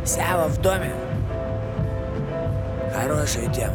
Сява в доме. Хорошая тема.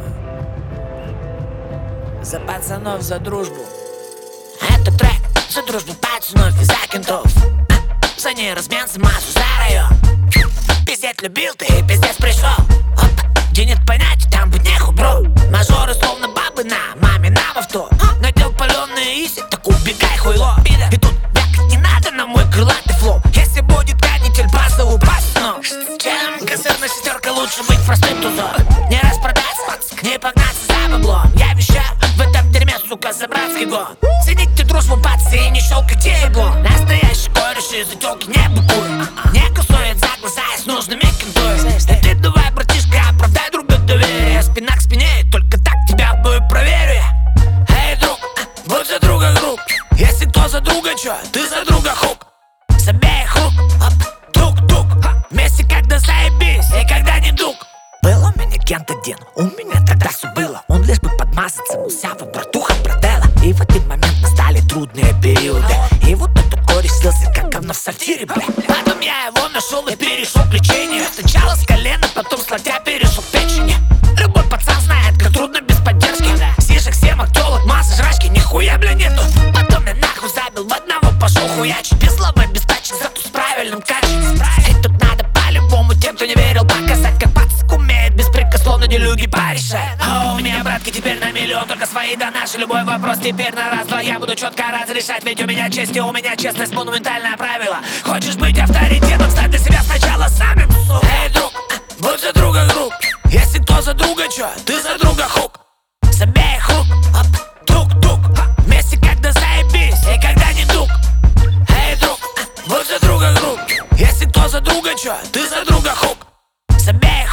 За пацанов, за дружбу. Это трек за дружбу пацанов и за кентов. За неразмен, за массу, за район. Пиздец любил ты и пиздец пришел. Где нет понятия, там быть нехуй, бро. Мажоры словно бабы на маме нам авто. Надел паленые иси, так убегай, хуйло. И тут вякать не надо на мой крылатый флоу. Если будет канитель, басовую пасну. Чем косырная шестерка, лучше быть простым тузом. Не распродаться, не погнаться за баблом. Я вещаю в этом дерьме, сука, за братский гон. Цените дружбу, пацы, и не щелкайте ебло. Настоящий кореш из-за тёлки не букует. Не кусует за глаза и с нужными кентует. И ты давай, братишка, оправдай друга доверие. Спина к спине, и только так тебя бою проверю я. Эй, друг, будь за друга груб. Если кто за друга, чё, ты за друга хук. С обеих рук, тук-тук. Вместе когда заебись и когда не дук. Был у меня кент один, у меня тогда все было. Он лишь бы подмазаться, мол, Сява, братуха, брателла. И в один момент настали трудные периоды. И вот этот кореш слился, как говно в сортире, бля. Потом я его нашел и перешел к лечению. Сначала с колена, потом с локтя перешел к печени. Любой пацан знает, как трудно без поддержки. Сишек, семок, телок, масса жрачки, нихуя, бля, нету. Потом я нахуй забил, в одного пошел хуячить. Без слова, без тачек, зато с правильным качеством. И тут надо по-любому тем, кто не верил, показать, как пацак умеет беспрекословно делюги порешать. А у меня, братки, теперь на миллион, только свои да наши. Любой вопрос теперь на раз-два я буду четко разрешать. Ведь у меня честь и у меня честность, монументальное правило. Хочешь быть авторитетом, стань для себя сначала самим. Эй, друг, будь за друга груб. Если кто за друга, чё, ты за друга хук. С обеих рук, тук-тук. Вместе когда заебись и когда не дук. Эй, друг, будь за друга груб. Если кто за друга, чё, ты за друга хук. С обеих